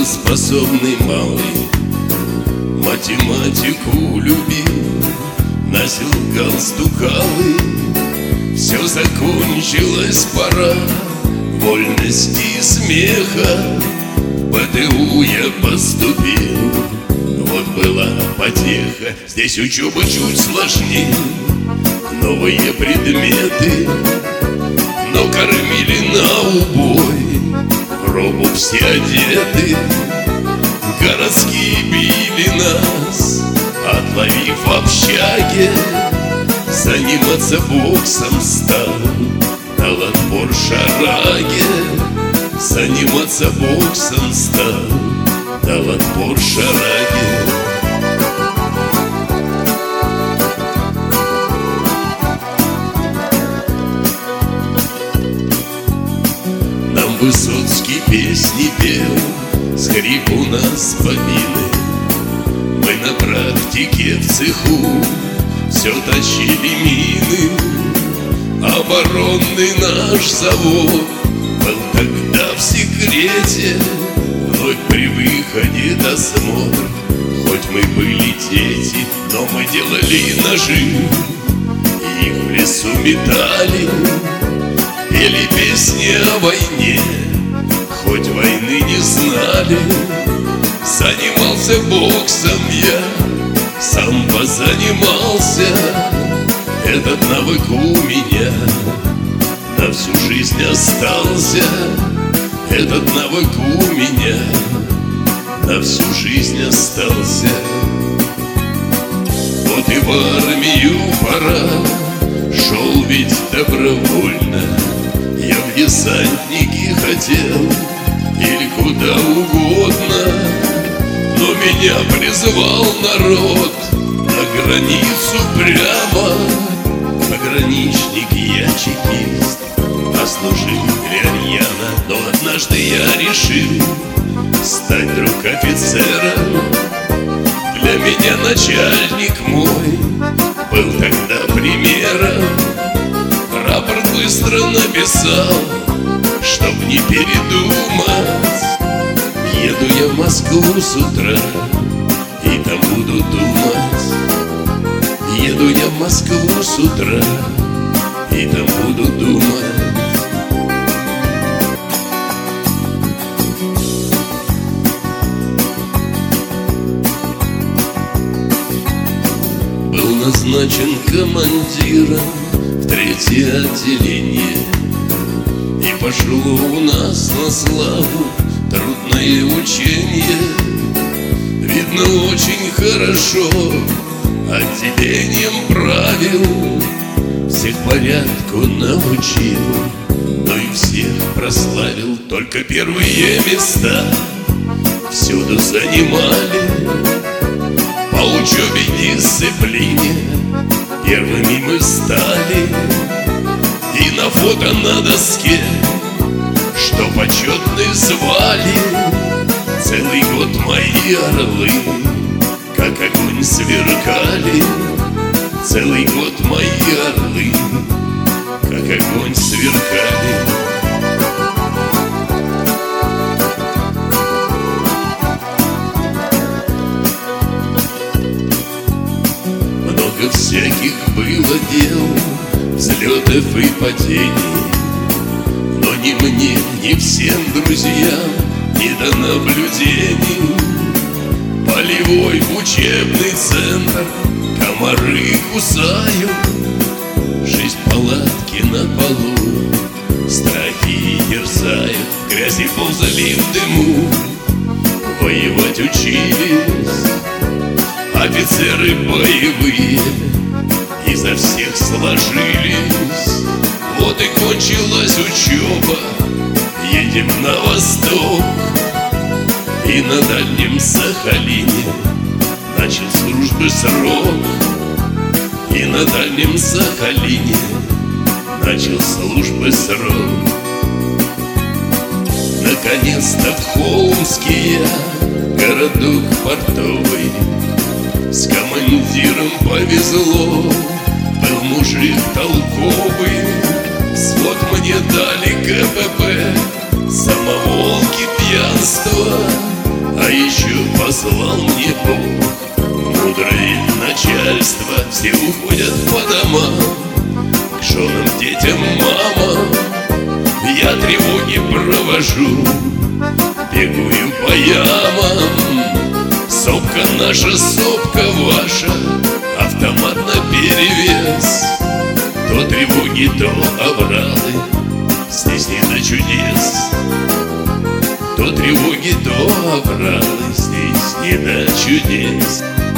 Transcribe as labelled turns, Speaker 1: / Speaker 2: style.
Speaker 1: способный малый, математику любил, носил галстук алый. Все закончилось, пора вольности и смеха. В ПТУ я поступил, вот была потеха. Здесь учеба чуть сложнее, новые предметы, но кормили на убой, в робу все одеты. Городские били нас, отловив в общаге. Заниматься боксом стал, дал отпор шараге. Заниматься боксом стал, дал отпор шараге. Нам Высоцкий песни пел, скрип у нас бобины. Мы на практике в цеху все точили мины. Оборонный наш завод был тогда в секрете. Вновь при выходе досмотр, хоть мы были дети, но мы делали ножи, и их в лесу метали. Пели песни о войне, хоть войны не знали. Занимался боксом я, сам позанимался. Этот навык у меня на всю жизнь остался. Этот навык у меня на всю жизнь остался. Вот и в армию пора, шел ведь добровольно. Я в десантники хотел или куда угодно, но меня призвал народ на границу прямо. Пограничник я чекист, а служил рьяно. Но однажды я решил стать вдруг офицером. Для меня начальник мой был тогда примером. Рапорт быстро написал, чтоб не передумать. Еду я в Москву с утра и там буду думать. Еду я в Москву с утра и там буду думать. Был назначен командиром в 3-е отделение, и пошло у нас на славу трудное учение. Видно, очень хорошо отделением правил, всех порядку научил, но и всех прославил. Только первые места всюду занимали. По учебе и дисциплине первыми мы стали. И на фото на доске, что почетные звали, целый год мои орлы как огонь сверкали. Целый год мои орлы как огонь сверкали. Много всяких было дел, взлетов и падений, но ни мне, ни всем друзьям не до наблюдений. Полевой учебный центр, комары кусают, жизнь палатки на полу, страхи терзают. В грязи ползали, в дыму, воевать учились офицеры боевые, изо всех сложились. Вот и кончилась учеба, едем на восток. И на Дальнем Сахалине начал службы срок. И на Дальнем Сахалине начал службы срок. Наконец-то в Холмске я, городок портовый, с командиром повезло, был мужик толковый. Свод мне дали КПП, самоволки, пьянство, послал мне Бог. Мудрое начальство, все уходят по домам, к женам, детям, мамам. Я тревоги провожу, бегаю по ямам. Сопка наша, сопка ваша, автомат наперевес. То тревоги, то овралы, здесь не до чудес. То тревоги, то овралы, здесь не до чудес.